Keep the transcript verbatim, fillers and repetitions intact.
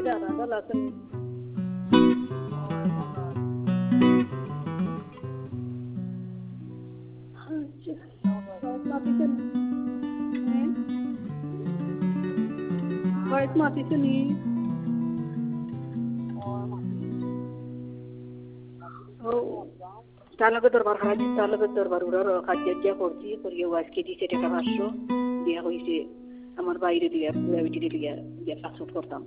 আর ভালো আছেন? Wait, mati sini. Oh, তাহলে তো দরবার হারাজি তাহলে তো দরবার উড়ার কাজে যা করছি করিয়ে আজকে দিছে টাকা পাঁচশো দিয়া হইছে আমার বাইরে দিয়া পুরা বিটি দিয়া দিয়া পাসপোর্ট করতাম